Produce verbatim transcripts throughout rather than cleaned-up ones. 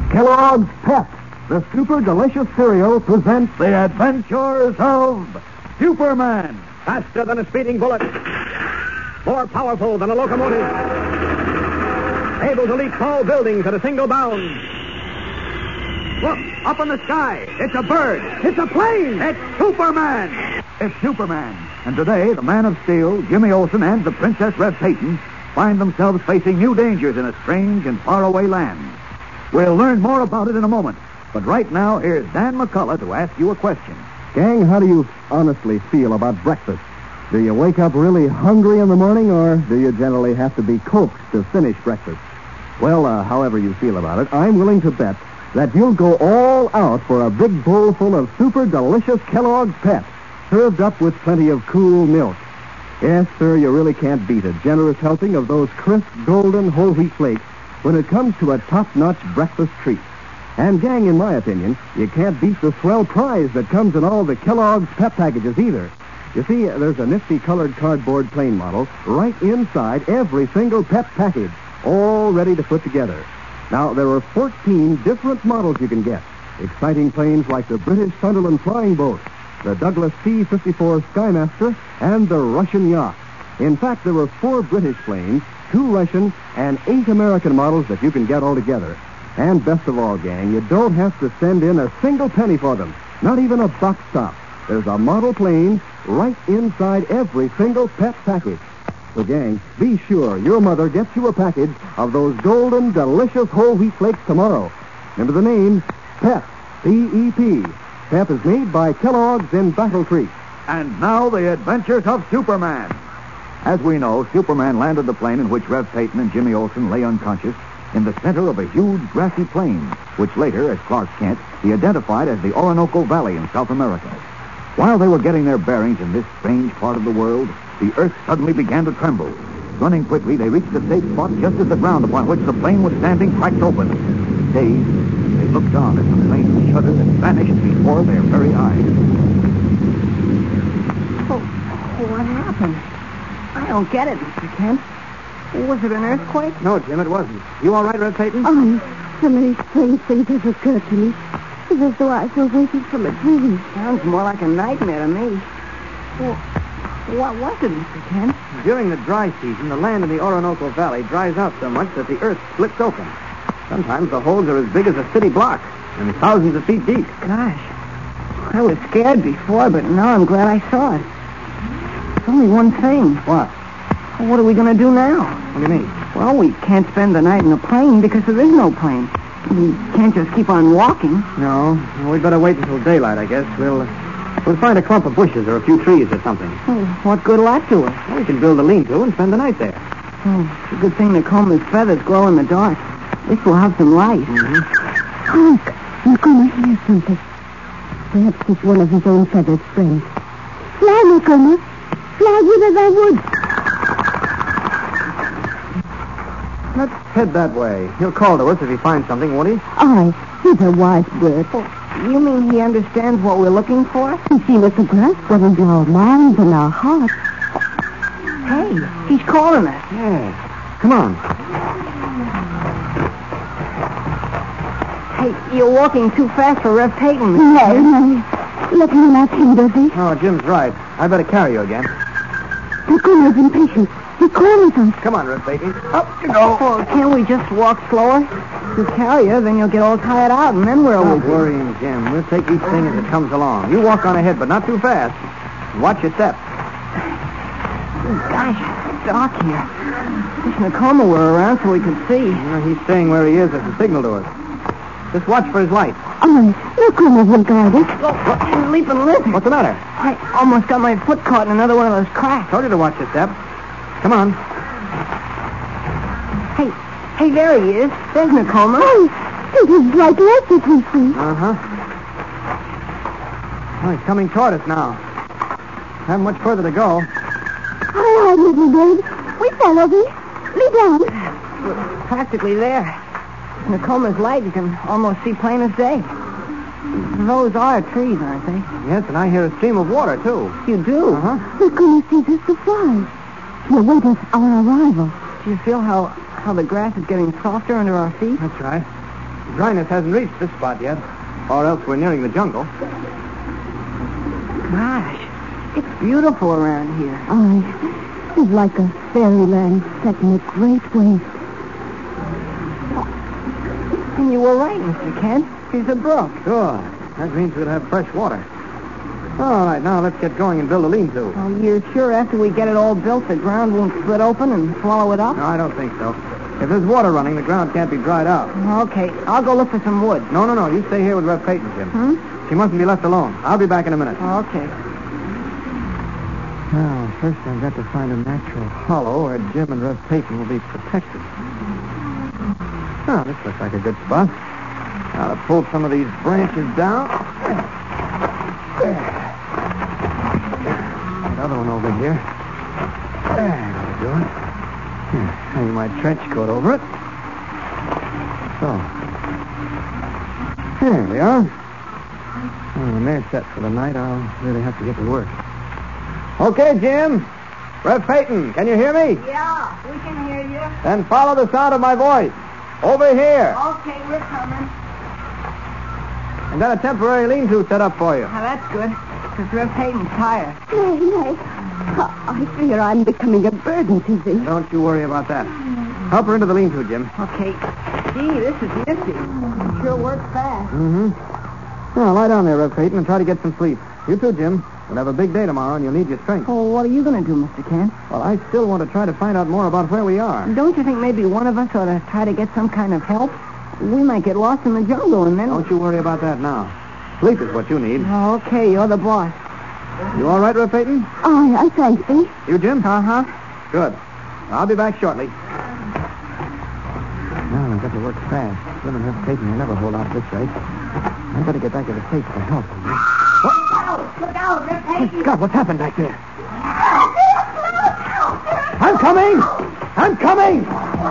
Kellogg's Pep, the super delicious cereal, presents The Adventures of Superman. Faster than a speeding bullet. More powerful than a locomotive. Able to leap tall buildings at a single bound. Look, up in the sky. It's a bird. It's a plane. It's Superman. It's Superman. And today, the Man of Steel, Jimmy Olsen, and the Princess Rev Peyton find themselves facing new dangers in a strange and faraway land. We'll learn more about it in a moment. But right now, here's Dan McCullough to ask you a question. Gang, how do you honestly feel about breakfast? Do you wake up really hungry in the morning, or do you generally have to be coaxed to finish breakfast? Well, uh, however you feel about it, I'm willing to bet that you'll go all out for a big bowl full of super delicious Kellogg's Pep, served up with plenty of cool milk. Yes, sir, you really can't beat a generous helping of those crisp, golden whole wheat flakes when it comes to a top-notch breakfast treat. And, gang, in my opinion, you can't beat the swell prize that comes in all the Kellogg's Pep packages either. You see, there's a nifty colored cardboard plane model right inside every single Pep package, all ready to put together. Now, there are fourteen different models you can get. Exciting planes like the British Sunderland Flying Boat, the Douglas C fifty-four Skymaster, and the Russian yacht. In fact, there are four British planes, two Russian, and eight American models that you can get all together. And best of all, gang, you don't have to send in a single penny for them, not even a box top. There's a model plane right inside every single Pep package. So, gang, be sure your mother gets you a package of those golden, delicious whole wheat flakes tomorrow. Remember the name? Pep. P E P. Pep is made by Kellogg's in Battle Creek. And now, the adventures of Superman. As we know, Superman landed the plane in which Rev Peyton and Jimmy Olsen lay unconscious in the center of a huge grassy plain, which later, as Clark Kent, he identified as the Orinoco Valley in South America. While they were getting their bearings in this strange part of the world, the earth suddenly began to tremble. Running quickly, they reached a safe spot just as the ground upon which the plane was standing cracked open. Dazed, they looked on as the plane shuddered and vanished before their very eyes. Oh, what happened? I don't get it, Mister Kent. Was it an earthquake? No, Jim, it wasn't. You all right, Rev Peyton? Oh, so many strange things have occurred to me. It's as though I was waking from a dream. Sounds more like a nightmare to me. Well, what was it, Mister Kent? During the dry season, the land in the Orinoco Valley dries out so much that the earth splits open. Sometimes the holes are as big as a city block and thousands of feet deep. Gosh, I was scared before, but now I'm glad I saw it. There's only one thing. What? Well, what are we going to do now? What do you mean? Well, we can't spend the night in a plane because there is no plane. We can't just keep on walking. No, we'd better wait until daylight, I guess. We'll uh, we'll find a clump of bushes or a few trees or something. Well, what good will that do us? Well, we can build a lean-to and spend the night there. Oh, it's a good thing Nakoma's feathers glow in the dark. At least we'll have some light. Mm-hmm. Hark! Nakoma hears something. Perhaps it's one of his own feathered friends. Fly, Nakoma. Fly with us, I would. Let's head that way. He'll call to us if he finds something, won't he? Aye, he's a wise bird. You mean he understands what we're looking for? He's seen us grasp what is in our minds and our hearts. Hey, he's calling us. Yeah. Come on. Hey, you're walking too fast for Rev Peyton. No, no. Let me not hinder thee. Oh, Jim's right. I better carry you again. Nakoma's impatient. He calls us. Come on, Rev Peyton. Up you go. Oh, can't we just walk slower? If you carry her, then you'll get all tired out, and then where'll we Don't be? worry, Jim. We'll take each thing as it comes along. You walk on ahead, but not too fast. And watch your step. Gosh, it's dark here. Wish Nakoma were around so we could see. You know, he's staying where he is as a signal to us. Just watch for his light. Aye, Nakoma will guide us. Oh, leaping lizard. What's the matter? I almost got my foot caught in another one of those cracks. Told you to watch your step. Come on. Hey, hey, there he is. There's Nakoma. Aye, it is bright light that we see. Uh-huh. Oh, he's coming toward us now. Haven't much further to go. Aye, aye, little bird. We follow thee. Lay down. We're practically there. Nakoma's light, you can almost see plain as day. Those are trees, aren't they? Yes, and I hear a stream of water, too. You do? Uh-huh. Nakoma sees us to fly. He'll wait us our arrival. Do you feel how, how the grass is getting softer under our feet? That's right. Dryness hasn't reached this spot yet, or else we're nearing the jungle. Gosh, it's beautiful around here. Aye. It's like a fairyland set in a great waste. And you were right, Mister Kent. Here's a brook. Good. That means we'll have fresh water. All right, now let's get going and build a lean-to. Oh, you're sure after we get it all built, the ground won't split open and swallow it up? No, I don't think so. If there's water running, the ground can't be dried out. Okay, I'll go look for some wood. No, no, no. You stay here with Rev Peyton, Jim. Hmm? She mustn't be left alone. I'll be back in a minute. Okay. Now, first I've got to find a natural hollow where Jim and Rev Peyton will be protected. Oh, this looks like a good spot. I'll pull some of these branches down. There. Another one over here. There, that'll do it. Here, hang my trench coat over it. So. There we are. Well, when they're set for the night, I'll really have to get to work. Okay, Jim. Rev Peyton, can you hear me? Yeah, we can hear you. Then follow the sound of my voice. Over here. Okay, we're coming. I've got a temporary lean-to set up for you. Now, that's good, because Rev Peyton's tired. Nay, nay. I fear I'm becoming a burden to thee. Don't you worry about that. Help her into the lean-to, Jim. Okay. Gee, this is nifty. Sure works fast. Mm-hmm. Now, lie down there, Rev Peyton, and try to get some sleep. You too, Jim. We'll have a big day tomorrow, and you'll need your strength. Oh, what are you going to do, Mister Kent? Well, I still want to try to find out more about where we are. Don't you think maybe one of us ought to try to get some kind of help? We might get lost in the jungle, and then... Don't you worry about that now. Sleep is what you need. Oh, okay, you're the boss. You all right, Rev Peyton? Aye, I thank thee. You, Jim? Uh-huh. Good. I'll be back shortly. Now, I've got to work fast. Jim and Rev Peyton will never hold out this rate. I've got to get back to the States for help. Look out! Look out, Rev Peyton! God, what's happened back there? I'm coming! I'm coming!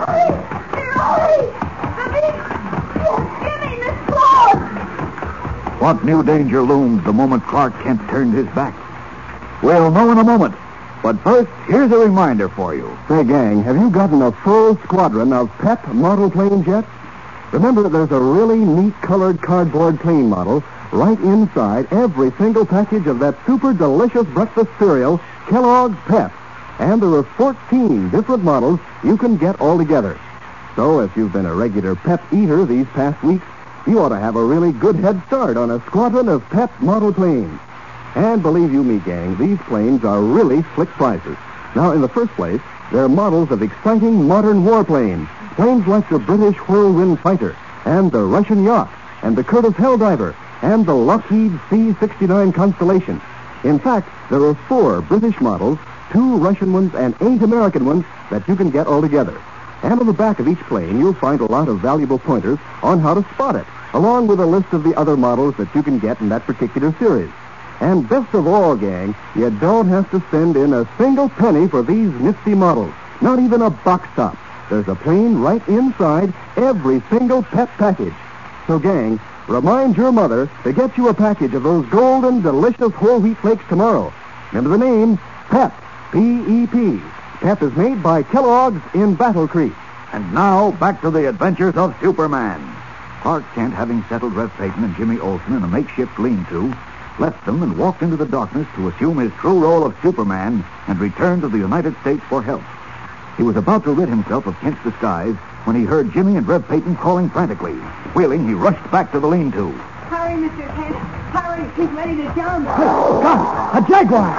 What new danger loomed the moment Clark Kent turned his back? We'll know in a moment. But first, here's a reminder for you. Say, gang, have you gotten a full squadron of Pep model planes yet? Remember that there's a really neat colored cardboard plane model right inside every single package of that super delicious breakfast cereal, Kellogg's Pep. And there are fourteen different models you can get all together. So if you've been a regular Pep eater these past weeks, you ought to have a really good head start on a squadron of Pep model planes. And believe you me, gang, these planes are really slick prizes. Now, in the first place, they're models of exciting modern warplanes. Planes like the British Whirlwind Fighter, and the Russian Yacht, and the Curtiss Helldiver, and the Lockheed C sixty-nine Constellation. In fact, there are four British models, two Russian ones, and eight American ones that you can get all together. And on the back of each plane, you'll find a lot of valuable pointers on how to spot it, along with a list of the other models that you can get in that particular series. And best of all, gang, you don't have to send in a single penny for these nifty models. Not even a box top. There's a plane right inside every single Pep package. So, gang, remind your mother to get you a package of those golden, delicious whole wheat flakes tomorrow. Remember the name? Pep. P E P. Pep is made by Kellogg's in Battle Creek. And now, back to the adventures of Superman. Clark Kent, having settled Rev Peyton and Jimmy Olsen in a makeshift lean-to, left them and walked into the darkness to assume his true role of Superman and return to the United States for help. He was about to rid himself of Kent's disguise when he heard Jimmy and Rev Peyton calling frantically. Wheeling, he rushed back to the lean-to. Hurry, Mister Kent. Hurry, he's ready to jump. God, a jaguar!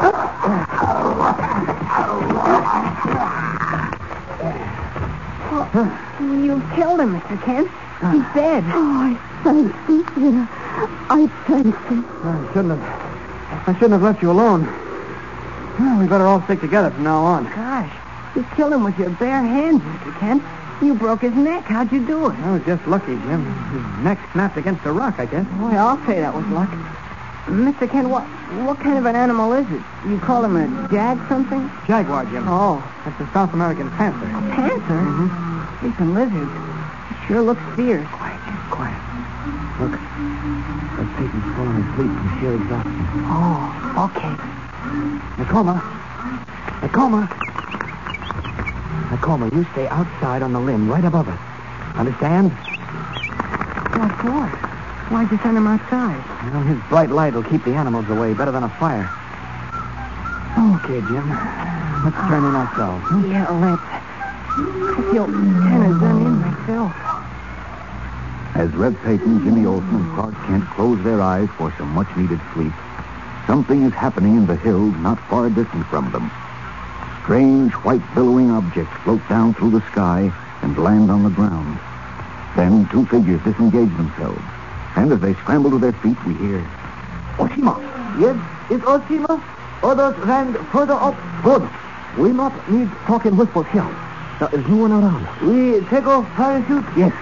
Oh, you killed him, Mister Kent. He's dead. Oh, I thank thee, dear. I thank thee. I shouldn't have. I shouldn't have left you alone. Well, we better all stick together from now on. Gosh, you killed him with your bare hands, Mister Kent. You broke his neck. How'd you do it? I was just lucky, Jim. His neck snapped against a rock, I guess. Boy, I'll say that was luck. Mister Kent, what what kind of an animal is it? You call him a jag something? Jaguar, Jim. Oh. That's a South American panther. A panther? Mm-hmm. Sleeping lizard. He sure looks fierce. Quiet, Jim, quiet. Look, Rev Peyton's falling asleep from sheer exhaustion. Oh, okay. Nakoma. Nakoma. Nakoma, you stay outside on the limb right above us. Understand? What for? Why'd you send him outside? Well, his bright light will keep the animals away better than a fire. Okay, Jim. Let's turn in ourselves. Hmm? Yeah, let's. I feel kind of done in myself. As Rev Peyton, Jimmy Olsen, and Clark Kent close their eyes for some much-needed sleep, something is happening in the hills not far distant from them. Strange, white, billowing objects float down through the sky and land on the ground. Then two figures disengage themselves, and as they scramble to their feet, we hear, Oshima. Yes, it's Oshima. Others ran further up. Good. We not need talking whispers here. There is no one around. We take off parachute. Yes.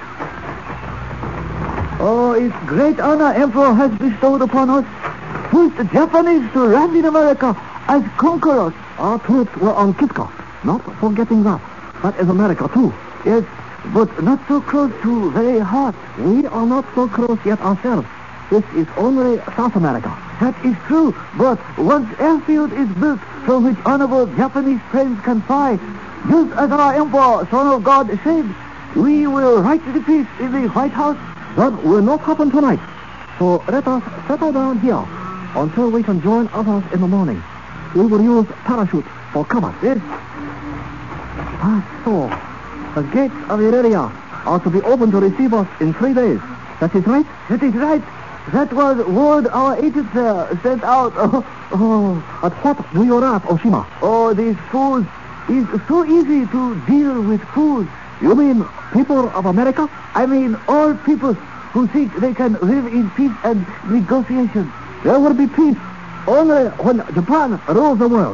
Oh, it's great honor Emperor has bestowed upon us. First Japanese to land in America as conquerors. Our troops were on Kiska. Not forgetting that. That is America, too. Yes, but not so close to very hot. We are not so close yet ourselves. This is only South America. That is true, but once airfield is built from which honorable Japanese planes can fly, just as our Emperor, son of God, said, we will write the peace in the White House. That will not happen tonight. So let us settle down here until we can join others in the morning. We will use parachutes for cover. Yes. Ah, so the gates of the area are to be open to receive us in three days. That is right? That is right. That was word our agent there sent out. Oh, oh. At what do you laugh, Oshima? Oh, these fools. It's so easy to deal with fools. You mean people of America? I mean all people who think they can live in peace and negotiation. There will be peace only when Japan rules the world.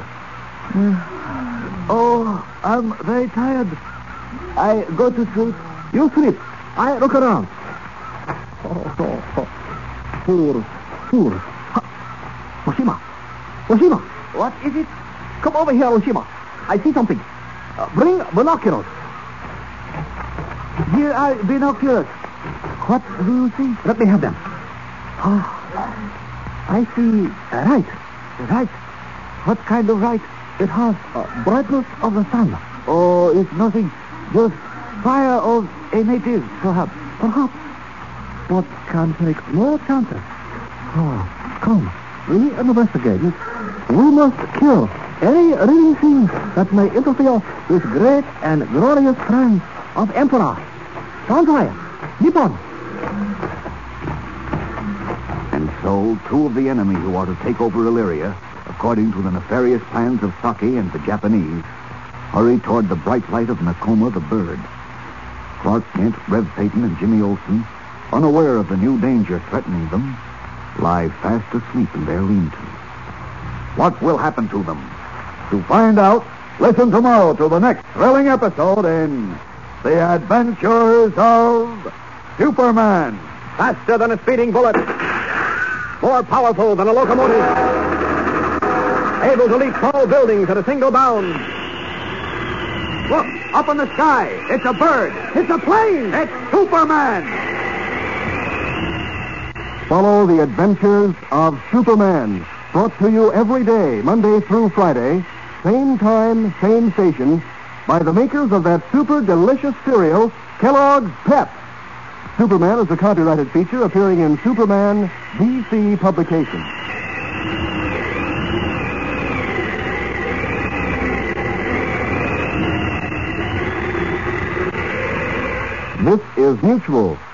Oh, I'm very tired. I go to sleep. You sleep. I look around. Oh, oh, oh. Fools, fools. Ha. Oshima. Oshima. What is it? Come over here, Oshima. I see something. Uh, bring binoculars. Here are binoculars. What do you see? Let me have them. Oh, I see a light. Light. What kind of light? It has uh, brightness of the sun. Oh, it's nothing. Just fire of a native, perhaps. Perhaps. But can take no chances. Oh, come. We investigate. We must kill any living thing that may interfere with great and glorious plans of Emperor Sanjaya Nippon. And so, two of the enemy who are to take over Illyria, according to the nefarious plans of Saki and the Japanese, hurry toward the bright light of Nakoma the bird. Clark Kent, Rev Peyton, and Jimmy Olsen, unaware of the new danger threatening them, lie fast asleep in their lean-to. What will happen to them? To find out, listen tomorrow to the next thrilling episode in The Adventures of Superman. Faster than a speeding bullet. More powerful than a locomotive. Able to leap tall buildings at a single bound. Look, up in the sky. It's a bird. It's a plane. It's Superman. Follow the adventures of Superman. Brought to you every day, Monday through Friday, same time, same station, by the makers of that super delicious cereal, Kellogg's Pep. Superman is a copyrighted feature appearing in Superman D C publications. This is Mutual,